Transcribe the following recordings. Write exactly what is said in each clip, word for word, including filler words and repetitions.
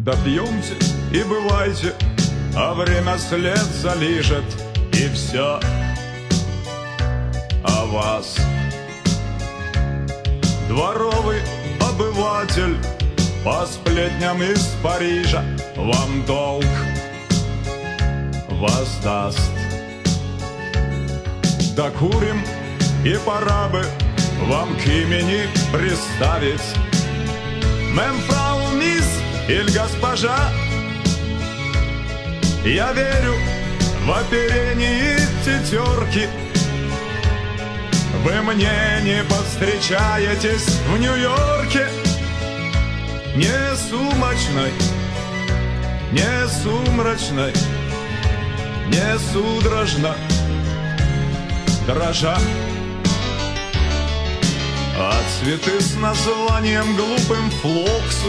Допьемте и бывайте, а время след залижет, и все о вас. Дворовый обыватель по сплетням из Парижа вам долг воздаст. Докурим, и пора бы вам к имени приставить мемфрау, мисс или госпожа. Я верю в оперение тетерки. Вы мне не повстречаетесь в Нью-Йорке. Не сумрачной, не сумрачной, не судорожно дрожа. А цветы с названием глупым флоксы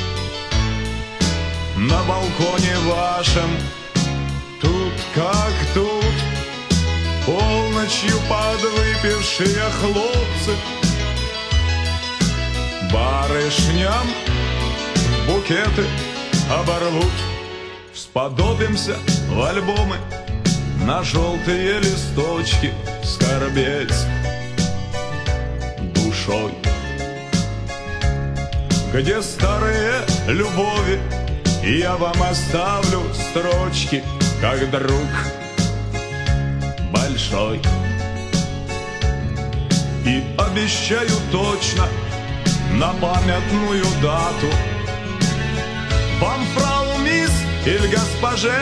на балконе вашем тут как тут. Полночью подвыпившие хлопцы барышням букеты оборвут. Сподобимся в альбомы на желтые листочки скорбеть душой, где старые любови я вам оставлю строчки, как друг большой. И обещаю точно на памятную дату вам, фрау, мисс или госпоже,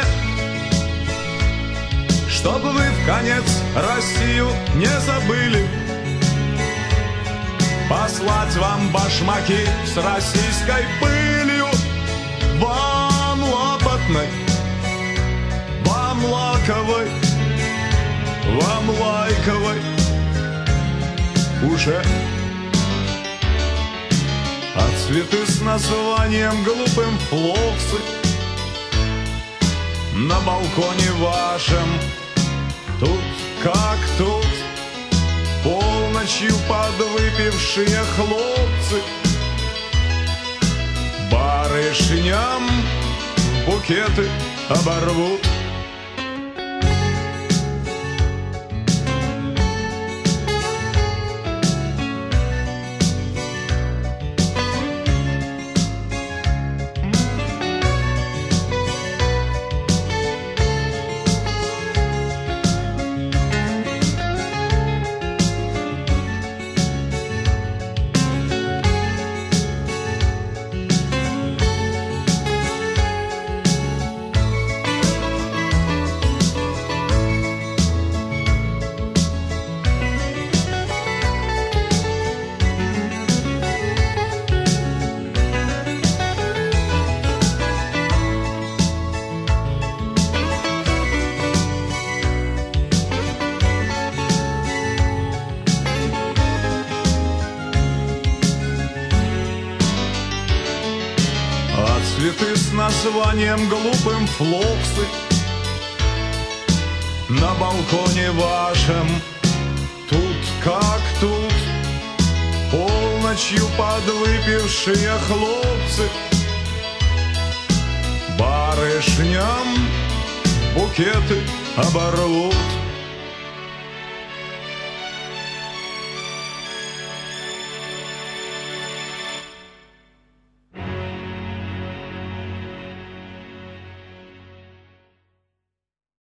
чтобы вы в конец Россию не забыли, послать вам башмаки с российской пылью. Вам лапотной, вам лаковой, вам лайковой уже. А цветы с названием глупым флоксы на балконе вашем тут как тут. Полночью подвыпившие хлопцы барышням букеты оборвут. Цветы с названием глупым флоксы на балконе вашем тут как тут. Полночью подвыпившие хлопцы барышням букеты оборвут.